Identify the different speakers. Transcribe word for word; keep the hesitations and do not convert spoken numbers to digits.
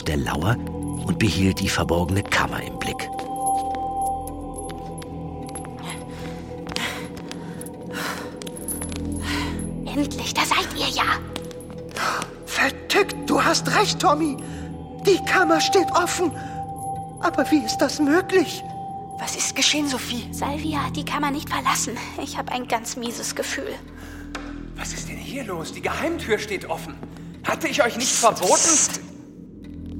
Speaker 1: der Lauer und behielt die verborgene Kammer im Blick.
Speaker 2: Endlich, da seid ihr ja.
Speaker 3: Vertückt, du hast recht, Tommy. Die Kammer steht offen. Aber wie ist das möglich?
Speaker 4: Was ist geschehen, Sophie?
Speaker 2: Salvia hat die Kammer nicht verlassen. Ich habe ein ganz mieses Gefühl.
Speaker 5: Was ist denn hier los? Die Geheimtür steht offen. Hatte ich euch nicht verboten?